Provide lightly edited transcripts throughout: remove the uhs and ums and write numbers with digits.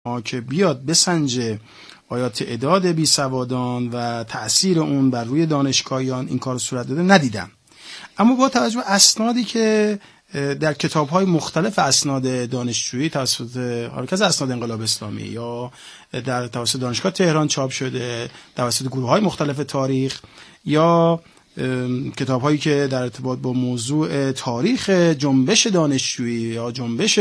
که بیاد بسنجه آیا تعداد بیسوادان و تأثیر اون بر روی دانشگاهیان این کار صورت داده ندیدم. اما با توجه به اسنادی که در کتاب‌های مختلف اسناد دانشجویی توسط حرکت اسناد انقلاب اسلامی یا در توسط دانشگاه تهران چاپ شده، توسط گروه‌های مختلف تاریخ یا کتاب‌هایی که در ارتباط با موضوع تاریخ جنبش دانشجویی یا جنبش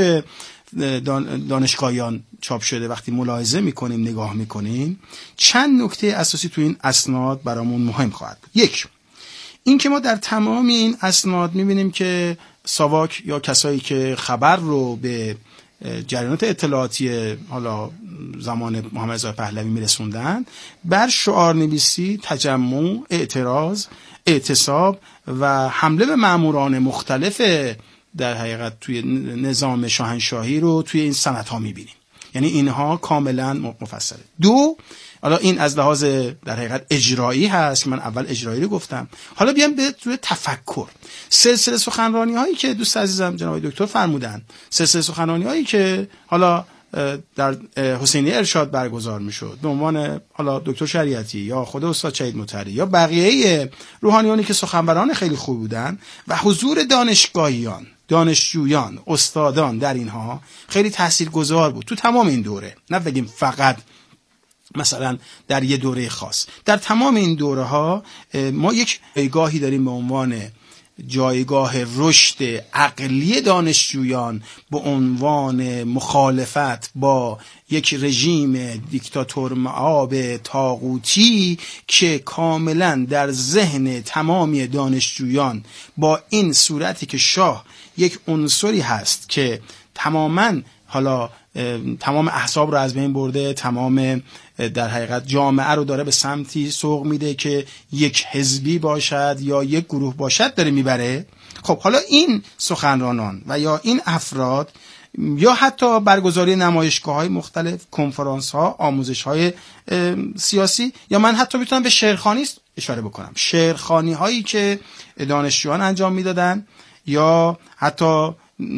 دانشگاهیان چاپ شده، وقتی ملاحظه می‌کنیم، نگاه می‌کنیم، چند نکته اساسی تو این اسناد برامون مهم خواهد بود. یک، این که ما در تمام این اسناد می‌بینیم که ساواک یا کسایی که خبر رو به جریانات اطلاعاتی حالا زمان محمد رضا پهلوی میرسوندن، بر شعارنویسی، تجمع، اعتراض، اعتصاب و حمله به ماموران مختلف در حقیقت توی نظام شاهنشاهی رو توی این سندها میبینیم. یعنی اینها کاملا مفصله. دو، حالا این از لحاظ در حقیقت اجرایی هست، من اول اجرایی رو گفتم. حالا بیام به روی تفکر. سلسله سخنرانی هایی که دوست عزیزم جناب دکتر فرمودن، سلسله سخنرانی هایی که حالا در حسینی ارشاد برگزار میشد به عنوان حالا دکتر شریعتی یا خود استاد شهید مطهری یا بقیه روحانیانی که سخنوران خیلی خوب بودن و حضور دانشگاهیان، دانشجویان، استادان در اینها خیلی تاثیرگذار بود تو تمام این دوره. نه بگیم فقط مثلا در یه دوره خاص، در تمام این دوره ها ما یک جایگاهی داریم به عنوان جایگاه رشد عقلی دانشجویان به عنوان مخالفت با یک رژیم دیکتاتور مآب طاغوتی که کاملا در ذهن تمامی دانشجویان با این صورتی که شاه یک عنصری هست که تماما حالا تمام احزاب رو از بین برده، تمام در حقیقت جامعه رو داره به سمتی سوق میده که یک حزبی باشد یا یک گروه باشد داره میبره. خب حالا این سخنرانان و یا این افراد یا حتی برگزاری نمایشگاه‌های مختلف، کنفرانس‌ها، آموزش‌های سیاسی، یا من حتی میتونم به شعرخوانی اشاره بکنم، شعرخوانی‌هایی که دانشجویان انجام میدادن یا حتی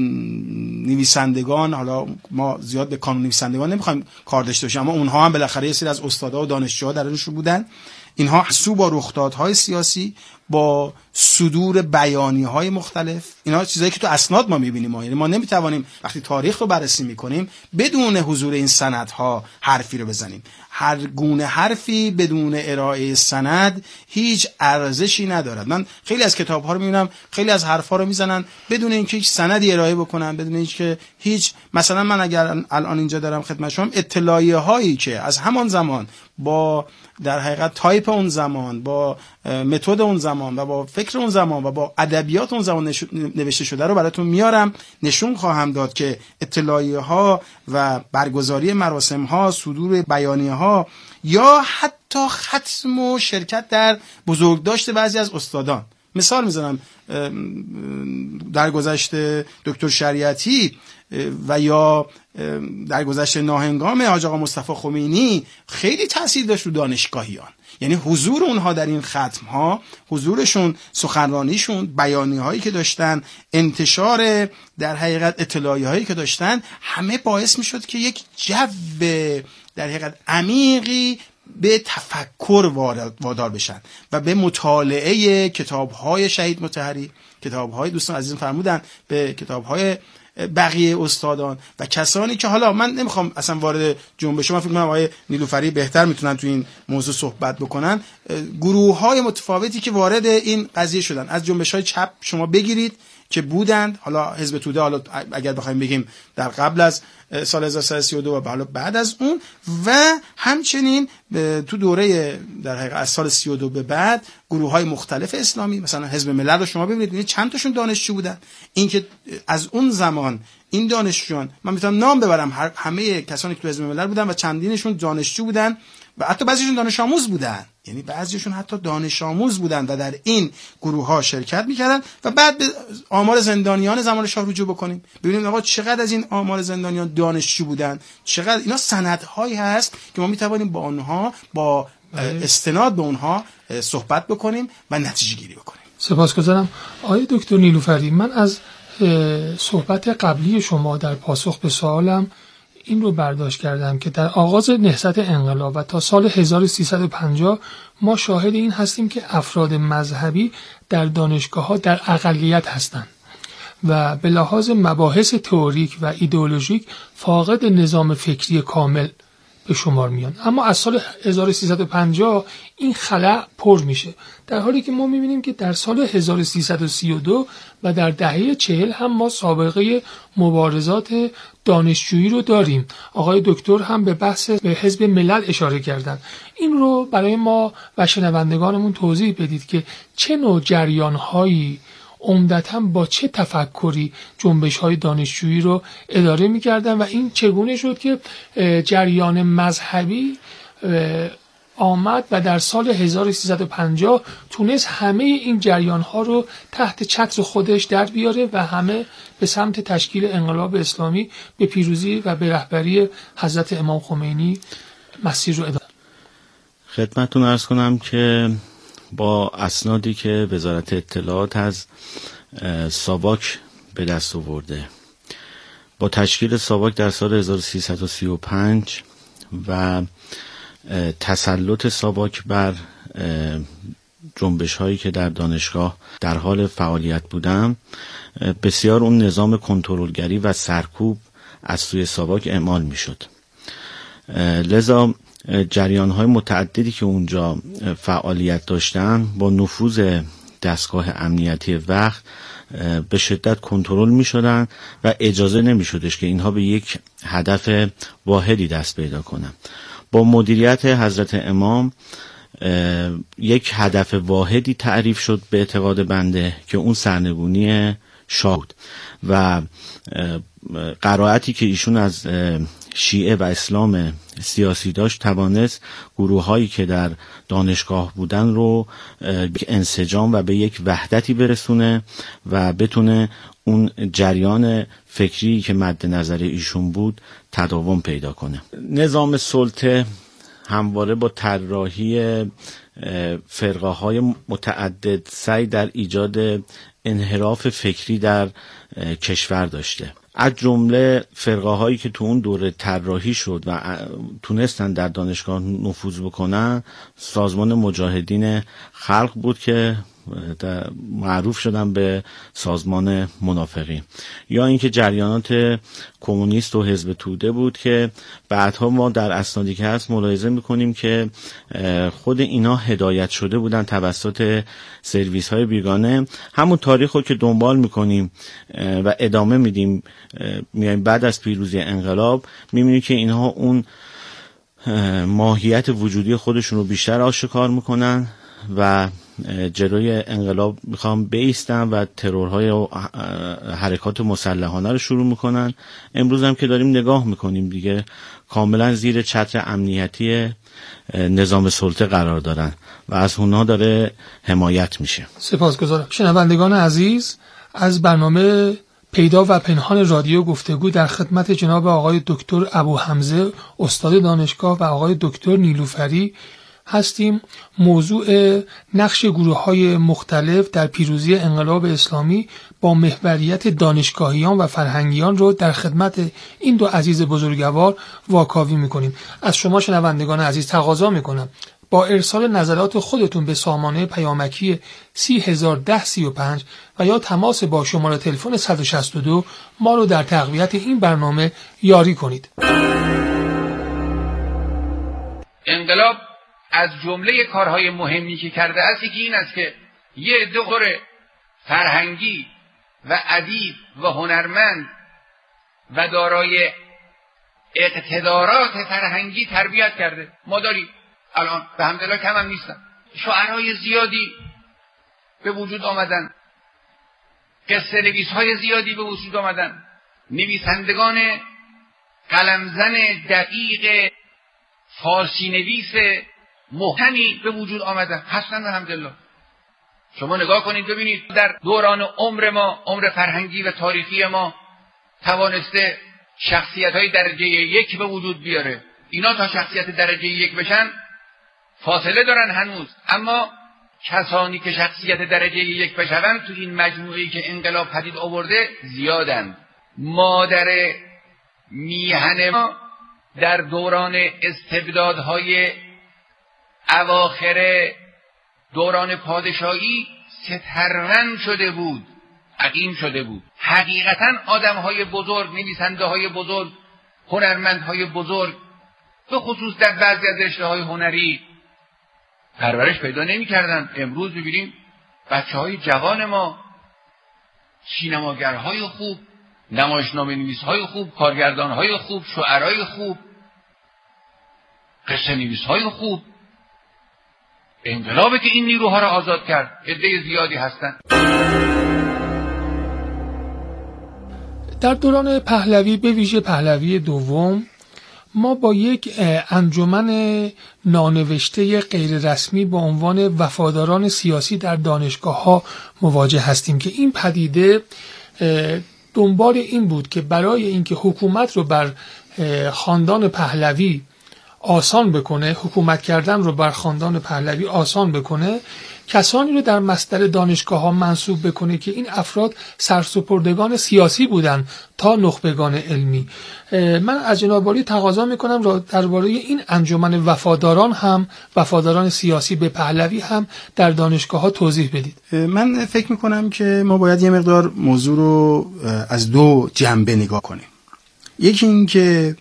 نویسندگان. حالا ما زیاد به کانون نویسندگان نمیخوایم کار داشته باشیم، اما اونها هم بالاخره یه سری از استادا و دانشجوها درشون بودن. اینها سو با رخدادهای سیاسی، با صدور بیانیه‌های مختلف، اینا چیزایی که تو اسناد ما می‌بینیم. یعنی ما نمی‌توانیم وقتی تاریخ رو بررسی می‌کنیم بدون حضور این سندها حرفی رو بزنیم. هر گونه حرفی بدون ارائه سند هیچ ارزشی ندارد. من خیلی از کتاب‌ها رو می‌بینم، خیلی از حرف‌ها رو میزنن بدون اینکه هیچ سندی ارائه بکنن، بدون اینکه هیچ، مثلا من اگر الان اینجا دارم خدمت شما اطلاعیه‌هایی که از همان زمان با در حقیقت تایپ اون زمان، با متد اون زمان و با فکر اون زمان و با ادبیات اون زمان نوشته شده رو براتون میارم، نشون خواهم داد که اطلاعیه ها و برگزاری مراسم ها، صدور بیانیه ها یا حتی ختم و شرکت در بزرگداشت بعضی از استادان. مثال میزنم، در گذشته دکتر شریعتی و یا در گذشته ناهنگام حاج آقا مصطفی خمینی خیلی تاثیر داشت رو دانشگاهیان. یعنی حضور اونها در این ختم ها، حضورشون، سخنرانیشون، بیانیه هایی که داشتن، انتشار در حقیقت اطلاعیه هایی که داشتن، همه باعث می شد که یک جو در حقیقت عمیقی به تفکر وادار بشن و به مطالعه کتاب‌های شهید مطهری، کتاب‌های دوستان عزیزم فرمودن، به کتاب‌های بقیه استادان و کسانی که حالا من نمیخوام اصلا وارد جنبش، من فکر می‌کنم آقای نیلوفری بهتر میتونن تو این موضوع صحبت بکنن، گروه‌های متفاوتی که وارد این قضیه شدن، از جنبش‌های چپ شما بگیرید که بودند، حالا حزب توده، حالا اگر بخوایم بگیم در قبل از سال 1332 و حالا بعد از اون، و همچنین تو دوره در حقیقت از سال 32 به بعد گروه‌های مختلف اسلامی، مثلا حزب ملل رو شما ببینید چند تاشون دانشجو بودن. این که از اون زمان این دانشجویان، من میتونم نام ببرم، همه کسانی که تو حزب ملل بودن و چندینشون دانشجو بودن و حتی بعضیشون دانش آموز بودن، یعنی بعضیشون حتی دانش آموز بودن و در این گروه ها شرکت میکردن. و بعد به آمار زندانیان زمان شاه رجوع بکنیم، ببینیم آقا چقدر از این آمار زندانیان دانشجو بودن، چقدر اینا سندهایی هست که ما میتوانیم با اونها، با استناد به اونها صحبت بکنیم و نتیجه گیری بکنیم. سپاسگزارم. آقای دکتر نیلوفری، من از صحبت قبلی شما در پاسخ به سوالم این رو برداشت کردم که در آغاز نهضت انقلاب و تا سال 1350 ما شاهد این هستیم که افراد مذهبی در دانشگاه‌ها در اقلیت هستند و به لحاظ مباحث تئوریک و ایدئولوژیک فاقد نظام فکری کامل به شمار میان. اما از سال 1350 این خلأ پر میشه، در حالی که ما میبینیم که در سال 1332 و در دهه 40 هم ما سابقه مبارزات دانشجویی رو داریم. آقای دکتر هم به بحث به حزب ملل اشاره کردن. این رو برای ما و شنوندگانمون توضیح بدید که چه نوع جریان‌هایی عمدتاً با چه تفکری جنبش‌های دانشجویی رو اداره می‌کردن و این چگونه شد که جریان مذهبی آمد و در سال 1350 تونست همه این جریان‌ها رو تحت چتر خودش در بیاره و همه به سمت تشکیل انقلاب اسلامی به پیروزی و به رهبری حضرت امام خمینی مسیر رو ادامه. خدمتتون عرض کنم که با اسنادی که وزارت اطلاعات از ساواک به دست آورده، با تشکیل ساواک در سال 1335 و تسلط ساواک بر جنبش هایی که در دانشگاه در حال فعالیت بودن، بسیار اون نظام کنترلگری و سرکوب از سوی ساواک اعمال می شد. لذا جریان‌های متعددی که اونجا فعالیت داشتن با نفوذ دستگاه امنیتی وقت به شدت کنترل می‌شدن و اجازه نمی‌شدش که اینها به یک هدف واحدی دست پیدا کنن. با مدیریت حضرت امام یک هدف واحدی تعریف شد به اعتقاد بنده که اون سرنگونی شاه بود و قرائتی که ایشون از شیعه و اسلام سیاسی داشت توانست گروه هایی که در دانشگاه بودن رو به انسجام و به یک وحدتی برسونه و بتونه اون جریان فکری که مد نظر ایشون بود تداوم پیدا کنه. نظام سلطه همواره با طراحی فرقه های متعدد سعی در ایجاد انحراف فکری در کشور داشته. از جمله فرقه هایی که تو اون دوره طراحی شد و تونستن در دانشگاه نفوذ بکنن، سازمان مجاهدین خلق بود که معروف شدن به سازمان منافقین، یا اینکه جریانات کمونیست و حزب توده بود که بعدها ما در اسنادی که هست ملاحظه میکنیم که خود اینا هدایت شده بودن توسط سرویس های بیگانه. همون تاریخ رو که دنبال میکنیم و ادامه میدیم میایم بعد از پیروزی انقلاب، میبینیم که اینها اون ماهیت وجودی خودشون رو بیشتر آشکار میکنن و جلوی انقلاب میخوام بایستن و ترورهای و حرکات مسلحانه رو شروع میکنن. امروز هم که داریم نگاه میکنیم دیگه کاملا زیر چتر امنیتی نظام سلطه قرار دارن و از اونها داره حمایت میشه. سپاسگزارم. شنوندگان عزیز، از برنامه پیدا و پنهان رادیو گفتگو در خدمت جناب آقای دکتر ابو حمزه استاد دانشگاه و آقای دکتر نیلوفری هستیم. موضوع نقش گروه‌های مختلف در پیروزی انقلاب اسلامی با محوریت دانشگاهیان و فرهنگیان رو در خدمت این دو عزیز بزرگوار واکاوی می‌کنیم. از شما شنوندگان عزیز تقاضا می‌کنم با ارسال نظرات خودتون به سامانه پیامکی 301035 و یا تماس با شماره تلفن 162 ما رو در تقویت این برنامه یاری کنید. انقلاب از جمله کارهای مهمی که کرده است یکی این است که یه عده فرهنگی و ادیب و هنرمند و دارای اقتدارات فرهنگی تربیت کرده. ما داریم الان به حمدالله کم هم نیستن، شاعرای زیادی به وجود آمدن، قصه نویس‌های زیادی به وجود آمدن، نویسندگان قلمزن دقیق فارسی نویس محکمی به وجود آمدن هستن الحمدلله. شما نگاه کنید ببینید در دوران عمر ما، عمر فرهنگی و تاریخی ما توانسته شخصیت‌های درجه یک به وجود بیاره. اینا تا شخصیت درجه یک بشن فاصله دارن هنوز، اما کسانی که شخصیت درجه یک بشن تو این مجموعه‌ای که انقلاب پدید آورده زیادند. مادر میهن ما در دوران استبدادهای اواخر دوران پادشاهی سترون شده بود، عقیم شده بود. حقیقتا آدمهای بزرگ، نویسنده‌های بزرگ، هنرمندهای بزرگ، به خصوص در بعضی از رشته‌های هنری پرورش پیدا نمی‌کردند. امروز ببینیم بچه‌های جوان ما، سینماگرهای خوب، نمایشنامه‌نویس‌های خوب، کارگردان‌های خوب، شاعرای خوب، قصه نویس‌های خوب. انقلابی که این نیروها را آزاد کرد، عده زیادی هستند. در دوران پهلوی، به ویژه پهلوی دوم، ما با یک انجمن نانوشته غیر رسمی با عنوان وفاداران سیاسی در دانشگاه‌ها مواجه هستیم که این پدیده دنبال این بود که برای اینکه حکومت رو بر خاندان پهلوی آسان بکنه، حکومت کردن رو بر خاندان پهلوی آسان بکنه، کسانی رو در مصدر دانشگاه‌ها منصوب بکنه که این افراد سرسپردگان سیاسی بودن تا نخبگان علمی. من از جناب عالی تقاضا میکنم درباره این انجمن وفاداران سیاسی به پهلوی هم در دانشگاه‌ها توضیح بدید. من فکر میکنم که ما باید یه مقدار موضوع رو از دو جنبه نگاه کنیم. یکی این که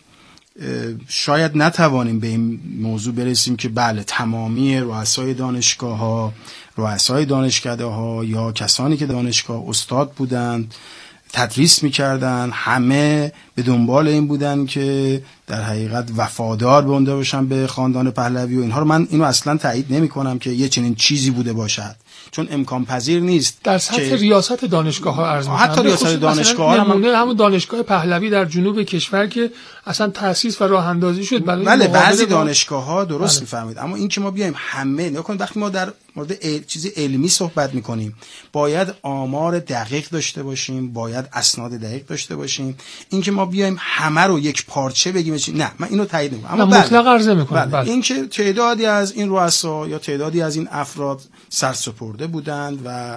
شاید نتوانیم به این موضوع برسیم که بله تمامی رؤسای دانشگاه‌ها، رؤسای دانشکده‌ها یا کسانی که دانشگاه استاد بودند، تدریس می‌کردند، همه به دنبال این بودن که در حقیقت وفادار بونده باشن به خاندان پهلوی و اینها رو. من اینو اصلا تایید نمی‌کنم که یه چنین چیزی بوده باشد، چون امکان پذیر نیست. در سطح ریاست دانشگاه‌ها عرض می‌کنم، حتی ریاست دانشگاه‌ها نمونه همون دانشگاه پهلوی در جنوب کشور که اصلا تأسیس و راه اندازی شد برای بله بعضی دانشگاه‌ها درست می‌فرمایید. اما این که ما بیایم همه نکنیم، وقتی ما در مورد چیز علمی صحبت می‌کنیم باید آمار دقیق داشته باشیم، باید اسناد دقیق داشته باشیم. این که ما بیایم همه رو یک پارچه بگیم نه، من اینو تایید نمی‌کنم. اما مطلق عرضه می‌کنم. بله. این که تعدادی از این رؤسا یا تعدادی از این افراد سرسپرده بودند و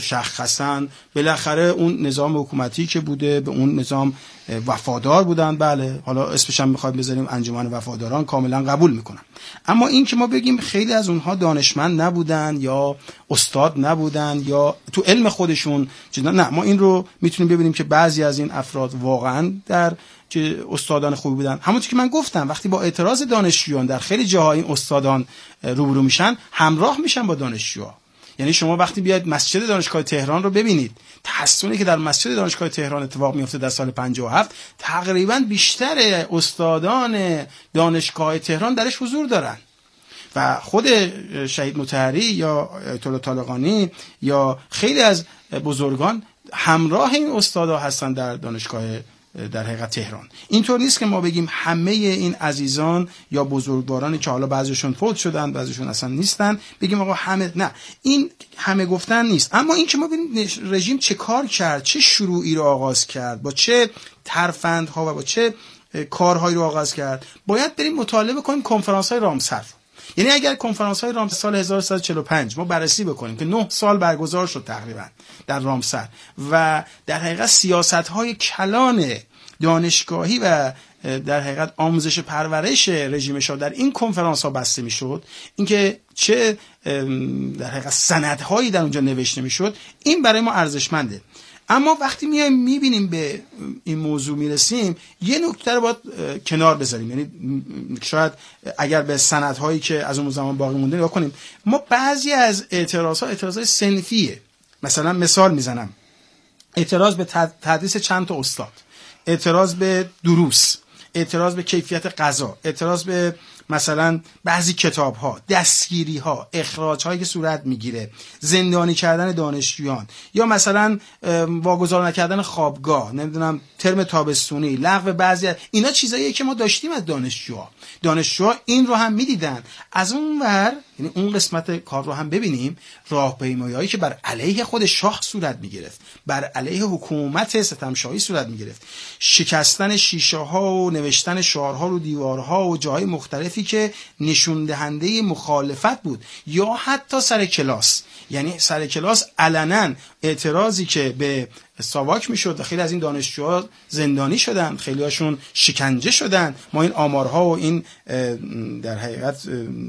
مشخصاً بالاخره اون نظام حکومتی که بوده به اون نظام وفادار بودند. بله، حالا اسمش هم می‌خوایم بذاریم انجمن وفاداران، کاملا قبول میکنم. اما این که ما بگیم خیلی از اونها دانشمند نبودن یا استاد نبودن یا تو علم خودشون نه، ما این رو میتونیم ببینیم که بعضی از این افراد واقعاً در که استادان خوبی بودن. همونطور که من گفتم وقتی با اعتراض دانشجویان در خیلی جاها این استادان روبرو میشن، همراه میشن با دانشجوها. یعنی شما وقتی بیاید مسجد دانشگاه تهران رو ببینید، تحسنی که در مسجد دانشگاه تهران اتفاق میفته در سال 57، تقریبا بیشتر استادان دانشگاه تهران درش حضور دارن و خود شهید مطهری یا آیت الله طالقانی یا خیلی از بزرگان همراه این استادا هستن در دانشگاه در حقیقت تهران. اینطور نیست که ما بگیم همه این عزیزان یا بزرگوارانی که حالا بعضیشون فوت شدن بعضیشون اصلا نیستن بگیم آقا همه، نه، این همه گفتن نیست. اما این که ما ببینیم رژیم چه کار کرد، چه شروعی رو آغاز کرد، با چه ترفندها و با چه کارهایی رو آغاز کرد، باید بریم مطالعه کنیم کنفرانس‌های رامسر. یعنی اگر کنفرانس‌های رامسر سال 1345 ما بررسی بکنیم که 9 سال برگزار شد تقریبا در رامسر و در حقیقت سیاست‌های کلان دانشگاهی و در حقیقت آموزش پرورش رژیم شاه در این کنفرانس‌ها بسته می‌شد، اینکه چه در حقیقت سندهایی در اونجا نوشته می‌شد، این برای ما ارزشمنده. اما وقتی میایم میبینیم به این موضوع میرسیم، یه نکته رو باید کنار بذاریم. یعنی شاید اگر به سندهایی که از اون زمان باقی مونده نگاه کنیم، ما بعضی از اعتراضهای صنفیه. مثلا مثال میزنم، اعتراض به تدریس چند تا استاد، اعتراض به دروس، اعتراض به کیفیت غذا، اعتراض به مثلا بعضی کتاب‌ها، دستگیری‌ها، اخراج‌هایی که صورت می‌گیره، زندانی کردن دانشجویان یا مثلا واگذار نکردن خوابگاه، نمیدونم ترم تابستونی، لغو بعضی اینا چیزاییه که ما داشتیم از دانشجوها این رو هم می‌دیدن. از اون ور یعنی اون قسمت کار رو هم ببینیم، راهپیمایی‌هایی که بر علیه خود شاه صورت می‌گرفت، بر علیه حکومت ستمشاهی صورت می‌گرفت، شکستن شیشه‌ها و نوشتن شعارها رو دیوارها و جاهای مختلفی که نشون دهنده مخالفت بود، یا حتی سر کلاس، یعنی سر کلاس علنا اعتراضی که به ساواک میشد و خیلی از این دانشجوها زندانی شدن، خیلی هاشون شکنجه شدن. ما این آمارها و این در حقیقت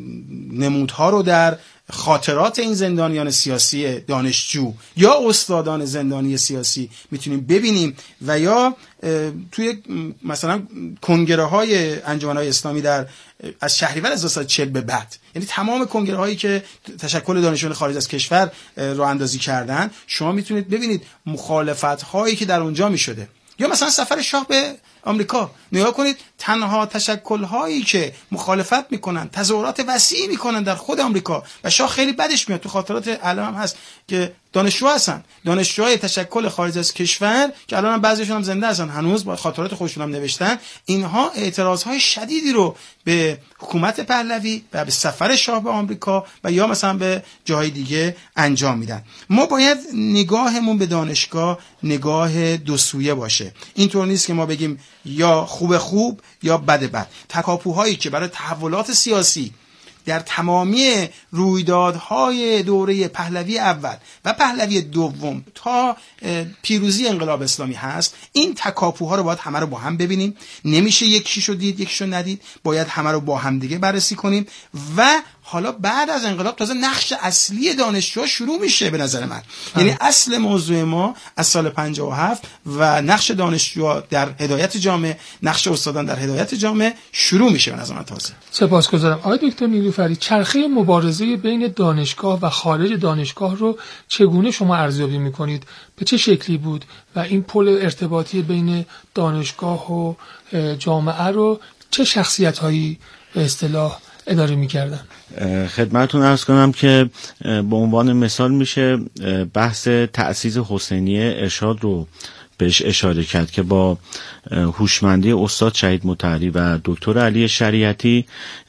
نمودها رو در خاطرات این زندانیان سیاسی دانشجو یا استادان زندانی سیاسی میتونیم ببینیم، و یا توی مثلا کنگره های انجمن‌های اسلامی در از شهریور 1940 به بعد، یعنی تمام کنگره هایی که تشکل دانشجویان خارج از کشور راه اندازی کردن، شما میتونید ببینید مخالفت هایی که در اونجا میشده. یا مثلا سفر شاه به آمریکا، نگاه کنید تنها تشکل هایی که مخالفت میکنن، تظاهرات وسیعی میکنن در خود آمریکا، و شاه خیلی بدش میاد، تو خاطرات علم هست که دانشجو هستن، دانشجوهای تشکل خارج از کشور که الان هم بعضیشون هم زنده هستن، هنوز با خاطرات خودشون هم نوشتن، اینها اعتراضهای شدیدی رو به حکومت پهلوی و به سفر شاه به آمریکا و یا مثلا به جاهای دیگه انجام میدن. ما باید نگاهمون به دانشگاه نگاه دو سویه باشه. اینطور نیست که ما بگیم یا خوب یا بد. تکاپوهایی که برای تحولات سیاسی در تمامی رویدادهای دوره پهلوی اول و پهلوی دوم تا پیروزی انقلاب اسلامی هست، این تکاپوها رو باید همه رو با هم ببینیم. نمیشه یکیشو دید یکیشو ندید، باید همه رو با هم دیگه بررسی کنیم. و حالا بعد از انقلاب تازه نقش اصلی دانشجوها شروع میشه به نظر من. یعنی اصل موضوع ما از سال 57 و نقش دانشجوها در هدایت جامعه، نقش استادان در هدایت جامعه شروع میشه به نظر من تازه. سپاسگزارم. آقای دکتر نیلوفری، چرخه مبارزه بین دانشگاه و خارج دانشگاه رو چگونه شما ارزیابی میکنید؟ به چه شکلی بود و این پل ارتباطی بین دانشگاه و جامعه رو چه شخصیت‌هایی به اصطلاح اداره می‌کردن؟ خدمتتون عرض کنم که به عنوان مثال میشه بحث تأسیس حسینیه ارشاد رو بهش اشاره کرد که با هوشمندی استاد شهید مطهری و دکتر علی شریعتی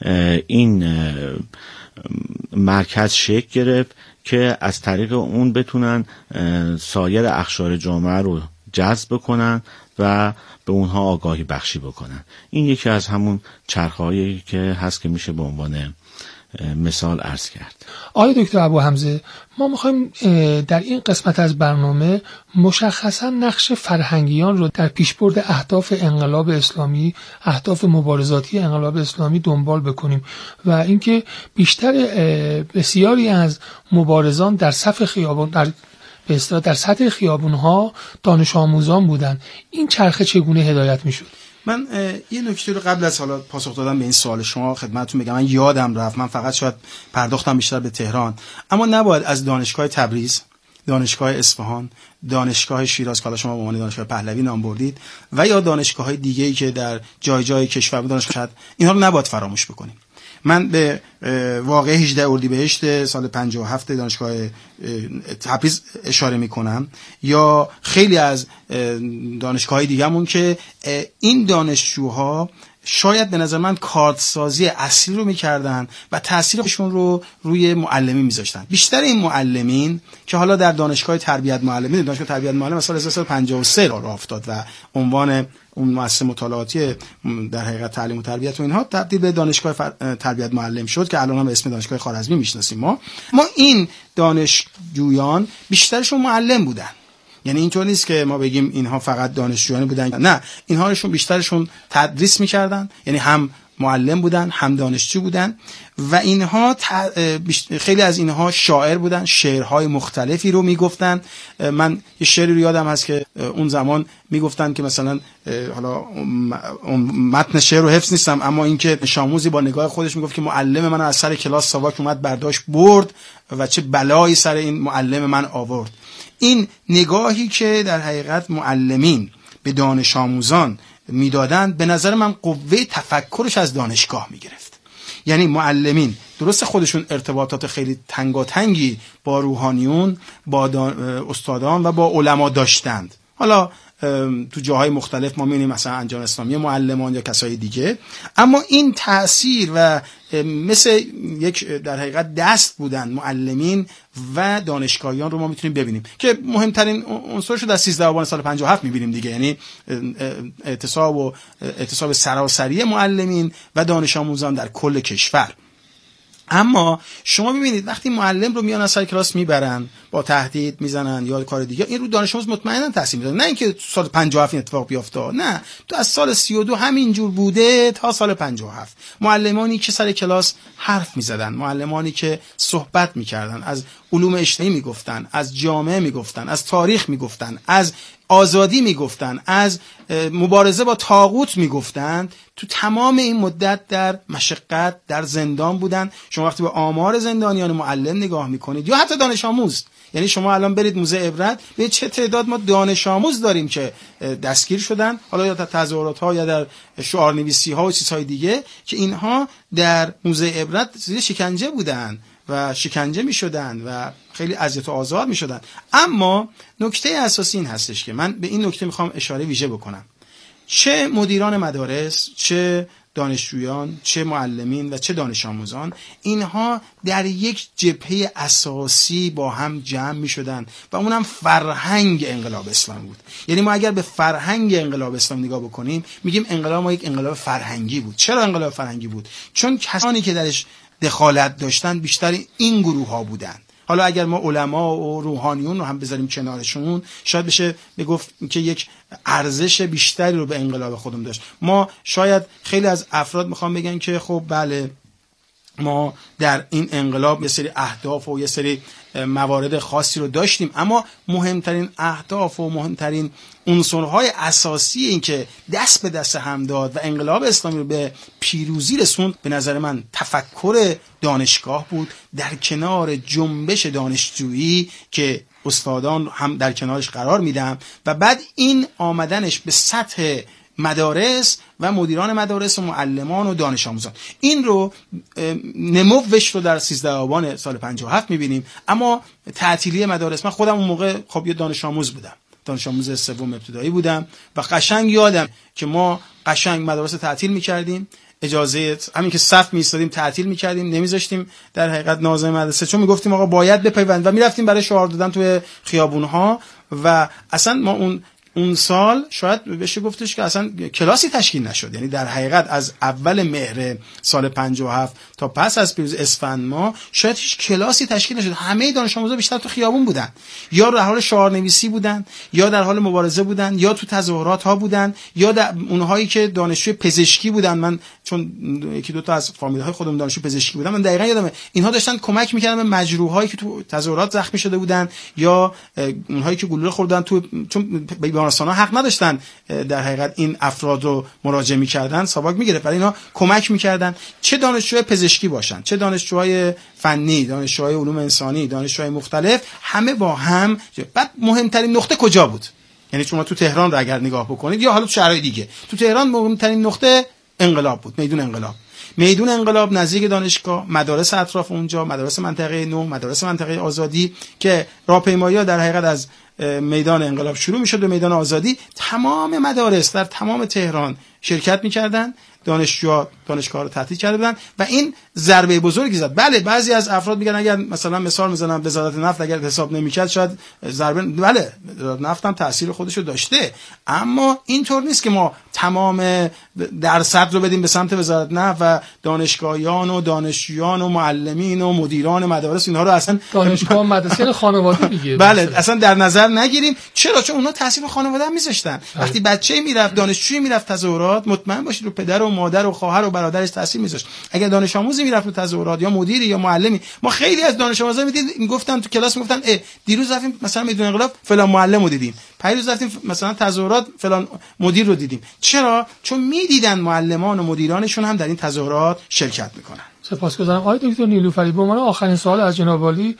این مرکز شکل گرفت که از طریق اون بتونن سایر اقشار جامعه رو جذب کنن و به اونها آگاهی بخشی بکنن. این یکی از همون چرخه‌هایی که هست که میشه به عنوان مثال عرض کرد. آقای دکتر ابوحمزه، ما میخوایم در این قسمت از برنامه مشخصا نقش فرهنگیان رو در پیشبرد اهداف انقلاب اسلامی، اهداف مبارزاتی انقلاب اسلامی دنبال بکنیم و اینکه بسیاری از مبارزان در صف خیابان در سطح خیابون‌ها دانش آموزان بودن. این چرخه چگونه هدایت میشد؟ من یه نکته رو قبل از حالا پاسخ دادن به این سوال شما خدمتتون بگم. من یادم رفت، من فقط شاید پرداختم بیشتر به تهران، اما نباید از دانشگاه تبریز، دانشگاه اصفهان، دانشگاه شیراز که حالا شما به عنوان دانشگاه پهلوی نام بردید و یا دانشگاه‌های دیگه‌ای که در جای جای کشور دانشگاه، اینها رو نباید فراموش بکنیم. من به واقعه 18 اردیبهشت سال 57 دانشگاه تبریز اشاره میکنم، یا خیلی از دانشگاه‌های دیگه‌مون که این دانشجوها شاید به نظر من کارتسازی اصلی رو میکردن و تاثیرشون رو روی معلمین میذاشتن. بیشتر این معلمین که حالا در دانشگاه تربیت معلمین، دانشگاه تربیت معلم سال 1953 راه افتاد و عنوان اون مؤسسه مطالعاتی در حقیقت تعلیم و تربیت و اینها تبدیل به دانشگاه تربیت معلم شد که الان هم به اسم دانشگاه خوارزمی میشناسیم. ما این دانشجویان بیشترشون معلم بودن. یعنی اینطور نیست که ما بگیم اینها فقط دانشجویان بودن، نه، اینهاشون بیشترشون تدریس میکردن، یعنی هم معلم بودن هم دانشجو بودن و اینها خیلی از اینها شاعر بودن، شعرهای مختلفی رو میگفتن. من یه شعری رو یادم هست که اون زمان میگفتن که مثلا حالا متن شعر رو حفظ نیستم، اما اینکه شاموزی با نگاه خودش میگفت که معلم من از سر کلاس ساواک اومد برداشت برد و چه بلایی سر این معلم من آورد. این نگاهی که در حقیقت معلمین به دانش آموزان میدادن به نظر من قوه تفکرش از دانشگاه میگرفت. یعنی معلمین درست خودشون ارتباطات خیلی تنگاتنگی با روحانیون، با استادان و با علما داشتند. حالا تو جاهای مختلف ما می‌بینیم مثلا انجمن اسلامی معلمان یا کسای دیگه، اما این تأثیر و مثل یک در حقیقت دست بودن معلمین و دانشگاهیان رو ما میتونیم ببینیم که مهمترین عنصرش رو در 13 آبان سال 57 میبینیم دیگه، یعنی اعتصاب سراسری معلمین و دانش آموزان در کل کشور. اما شما ببینید وقتی معلم رو میان از سر کلاس میبرن، با تهدید میزنن یا کار دیگه، این رو دانش آموز مطمئنا تاثیر میذاره. نه اینکه سال 57 این اتفاق بیفته، نه، تو از سال 32 همینجور بوده تا سال 57. معلمانی که سر کلاس حرف میزدن، معلمانی که صحبت میکردن، از علوم اجتماعی میگفتن، از جامعه میگفتن، از تاریخ میگفتن، از آزادی میگفتن، از مبارزه با طاغوت میگفتن، تو تمام این مدت در مشقت، در زندان بودن. شما وقتی به آمار زندانیان معلم نگاه میکنید یا حتی دانش آموز، یعنی شما الان برید موزه عبرت ببینید چه تعداد ما دانش آموز داریم که دستگیر شدن، حالا یا در تظاهرات ها یا در شعارنویسی ها و چیزهای دیگه، که اینها در موزه عبرت زیر شکنجه بودن و شکنجه می شدن و خیلی اذیت و آزار می شدن. اما نکته اساسی این هستش که من به این نکته میخوام اشاره ویژه بکنم. چه مدیران مدارس، چه دانشجویان، چه معلمین و چه دانش آموزان، اینها در یک جبهه اساسی با هم جمع می شدن و اونم فرهنگ انقلاب اسلامی بود. یعنی ما اگر به فرهنگ انقلاب اسلامی نگاه بکنیم میگیم انقلاب ما یک انقلاب فرهنگی بود. چرا انقلاب فرهنگی بود؟ چون کسانی که درش دخالت داشتن بیشتر این گروه ها بودن. حالا اگر ما علما و روحانیون رو هم بذاریم کنارشون، شاید بشه بگفت که یک ارزش بیشتری رو به انقلاب خودمون داشت. ما شاید خیلی از افراد میخوام بگن که خب بله ما در این انقلاب یه سری اهداف و یه سری موارد خاصی رو داشتیم، اما مهمترین اهداف و مهمترین عنصرهای اساسی این که دست به دست هم داد و انقلاب اسلامی رو به پیروزی رسوند، به نظر من تفکر دانشگاه بود، در کنار جنبش دانشجویی که استادان هم در کنارش قرار میدم، و بعد این آمدنش به سطح مدارس و مدیران مدارس و معلمان و دانش آموزان. این رو نموش رو در 13 آبان سال 57 میبینیم. اما تعطیلی مدارس، من خودم اون موقع خب یه دانش آموز بودم، دانش آموز سوم ابتدایی بودم و قشنگ یادم که ما قشنگ مدارس تعطیل میکردیم، اجازه همین که صف می‌ایستادیم تعطیل می‌کردیم، نمیذاشتیم در حقیقت ناظم مدرسه، چون میگفتیم آقا باید بپیوند و میرفتیم برای شعار دادن توی خیابون‌ها. و اصلا ما اون سال شاید بشه گفتش که اصلا کلاسی تشکیل نشد. یعنی در حقیقت از اول مهر سال 57 تا پس از پیروزی اسفند ماه شاید هیچ کلاسی تشکیل نشد. همه دانش آموزا بیشتر تو خیابون بودن، یا در حال شعارنویسی بودن، یا در حال مبارزه بودن، یا تو تظاهرات ها بودن، یا در اونهایی که دانشجوی پزشکی بودن. من چون یکی دو تا از فامیل‌های خودم دانشجو پزشکی بودن، من دقیقاً یادمه اینها داشتن کمک می‌کردن به مجروحایی که تو تظاهرات زخمی شده بودن، یا اونهایی که گلوله خوردن تو، چون بیمارستان‌ها حق نداشتن در حقیقت این افراد رو مراجعه می‌کردن، ساواک می‌گرفت، برای اینا کمک می‌کردن. چه دانشجوی پزشکی باشن، چه دانشجوهای فنی، دانشجوهای علوم انسانی، دانشجوهای مختلف، همه با هم. بعد مهمترین نقطه کجا بود؟ یعنی شما تو تهران رو اگر نگاه بکنید یا حالا تو شهرهای دیگه، تو تهران مهمترین نقطه انقلاب بود، میدون انقلاب نزدیک دانشگاه، مدارس اطراف اونجا، مدارس منطقه 9، مدارس منطقه آزادی، که راهپیمایی‌ها در حقیقت از میدان انقلاب شروع میشد به میدان آزادی. تمام مدارس در تمام تهران شرکت میکردن، دانشگاه رو تعطیل کرده بودن و این ضربه بزرگی زد. بله بعضی از افراد میگن اگر مثلا مثال میزنم وزارت نفت اگر حساب نمیکرد شاید ضربه، بله وزارت نفت هم تاثیر خودش رو داشته، اما اینطور نیست که ما تمام درصد رو بدیم به سمت وزارت نفت و دانشگاهیان و دانشجویان و معلمین و مدیران مدارس اینها رو اصلا دانشگاه مدرسه خانواده دیگه بله اصلا در نظر نگیریم. چرا؟ چون اونها تاثیر خانواده هم میذاشتن. وقتی بچه‌ای میرفت، دانشجویی میرفت تظاهرات، مطمئن باشید رو پدر و مادر و خواهر و برادرش تاثیر میذاشت. اگر دانش آموزی میرفت تو تظاهرات یا مدیری یا معلمی، ما خیلی از دانش آموزا میگفتن تو کلاس میگفتن دیروز رفتیم مثلا میدون انقلاب فلان معلم رو دیدیم، پیروز رفتیم مثلا تظاهرات فلان مدیر رو دیدیم. چرا؟ چون میدیدن معلمان و مدیرانشون هم در این تظاهرات شرکت میکنن. سپاسگزارم. آقای دکتر نیلوفری، به عنوان آخرین سوال از جناب عالی،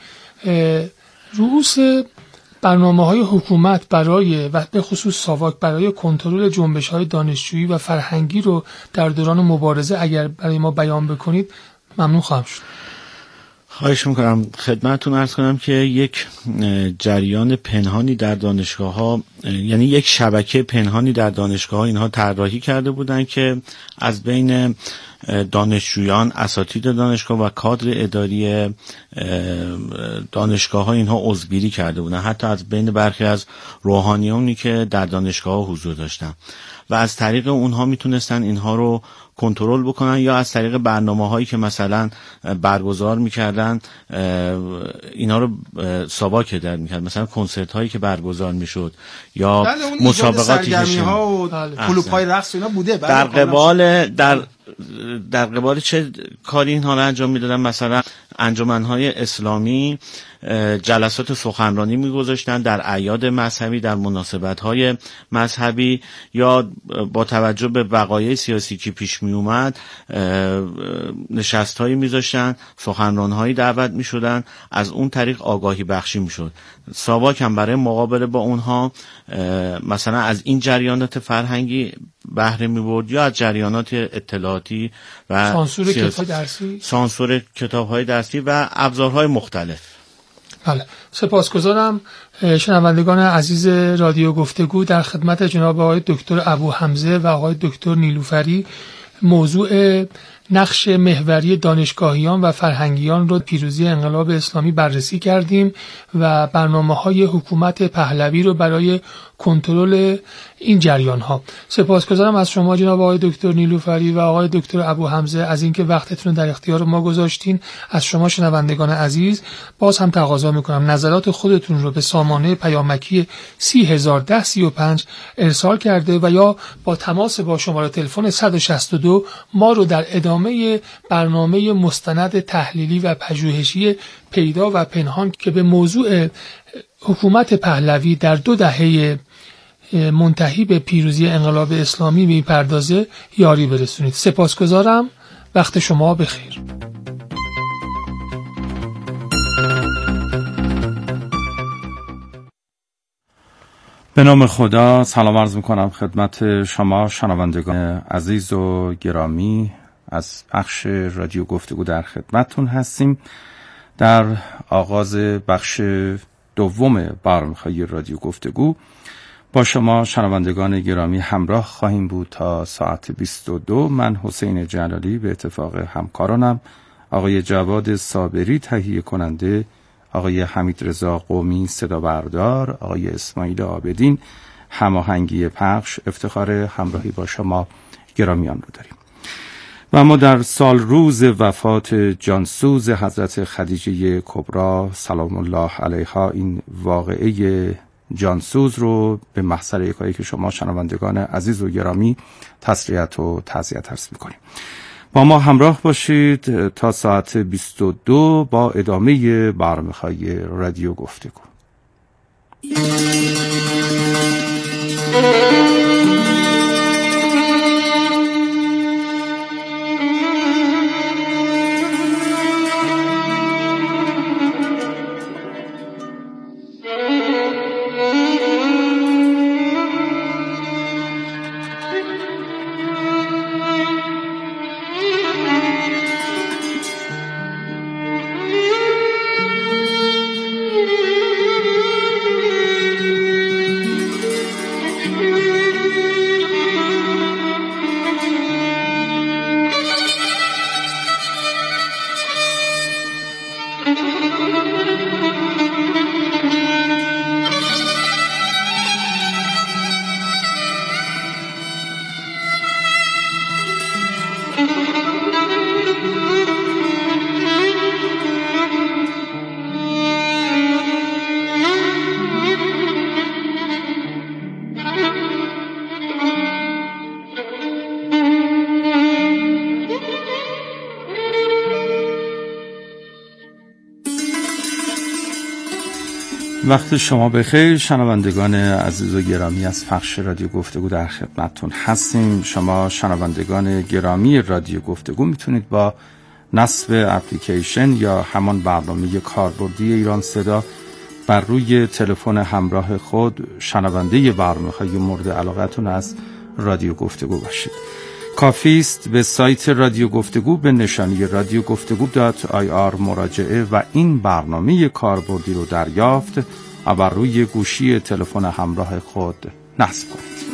رؤوس برنامه‌های حکومت برای و به خصوص ساواک برای کنترل جنبش‌های دانشجویی و فرهنگی رو در دوران مبارزه اگر برای ما بیان بکنید ممنون خواهم شد. خواهش میکنم. خدمتتون عرض کنم که یک جریان پنهانی در دانشگاه‌ها، یعنی یک شبکه پنهانی در دانشگاه‌ها اینها طراحی کرده بودن که از بین دانشجویان، اساتید دانشگاه و کادر اداری دانشگاه ها اینها عضوگیری کرده بودن، حتی از بین برخی از روحانیونی که در دانشگاه ها حضور داشتن و از طریق اونها میتونستن اینها رو کنترل بکنن، یا از طریق برنامه هایی که مثلا برگزار میکردن اینا رو ساواک هدایت میکرد، مثلا کنسرت هایی که برگزار میشد یا مسابقاتی که ها و کلوب های رقص اینا بوده. در قبال چه کاری اینها رو انجام میدادن؟ مثلا انجمن‌های اسلامی جلسات سخنرانی میگذاشتن در اعیاد مذهبی، در مناسبت‌های مذهبی، یا با توجه به وقایع سیاسی که پیش می اومد نشست‌هایی میذاشتن، سخنران‌هایی دعوت میشدن، از اون طریق آگاهی بخشی میشد. ساواک هم برای مقابله با اونها مثلا از این جریانات فرهنگی بهره می‌برد یا از جریانات اطلاعاتی و سانسور کتاب‌های درسی و ابزارهای مختلف. بله، سپاسگزارم. شنوندگان عزیز رادیو گفتگو، در خدمت جناب آقای دکتر ابو حمزه و آقای دکتر نیلوفری موضوع نقش محوری دانشگاهیان و فرهنگیان رو پیروزی انقلاب اسلامی بررسی کردیم و برنامه‌های حکومت پهلوی رو برای کنترل این جریان‌ها. سپاسگزارم از شما جناب آقای دکتر نیلوفری و آقای دکتر ابو حمزه از اینکه وقتتون رو در اختیار ما گذاشتین. از شما شنوندگان عزیز باز هم تقاضا می‌کنم نظرات خودتون رو به سامانه پیامکی 301035 ارسال کرده و یا با تماس با شماره تلفن 162 ما رو در ادامه برنامه مستند تحلیلی و پژوهشی پیدا و پنهان که به موضوع حکومت پهلوی در 2 دهه منتهی به پیروزی انقلاب اسلامی میپردازه یاری برسونید. سپاسگزارم. وقت شما بخیر. به نام خدا سلام عرض میکنم خدمت شما شنوندگان عزیز و گرامی. از بخش رادیو گفتگو در خدمتتون هستیم. در آغاز بخش دوم برنامه‌های رادیو گفتگو با شما شنوندگان گرامی همراه خواهیم بود تا ساعت 22. من حسین جلالی به اتفاق همکارانم آقای جواد صابری تهیه کننده، آقای حمید رضا قومی صدا بردار، آقای اسماعیل عابدین هماهنگی پخش، افتخار همراهی با شما گرامیان رو داریم. و ما در سال روز وفات جانسوز حضرت خدیجه کبری سلام الله علیها این واقعه جانسوز رو به محضر یکایی که شما شنوندگان عزیز و گرامی تسلیت و تعزیت عرض می‌کنیم. با ما همراه باشید تا ساعت 22 با ادامه برنامه‌های رادیو گفتگو. وقت شما بخیر شنوندگان عزیز و گرامی. از پخش رادیو گفتگو در خدمتتون هستیم. شما شنوندگان گرامی رادیو گفتگو میتونید با نصب اپلیکیشن یا همان برنامه کاربردی ایران صدا بر روی تلفن همراه خود شنونده برنامه‌های مورد علاقتون از رادیو گفتگو باشید. کافی است به سایت رادیو گفتگو به نشانی radiogoftegu.ir مراجعه و این برنامه کاربردی رو دریافت و بر روی گوشی تلفن همراه خود نصب کنید.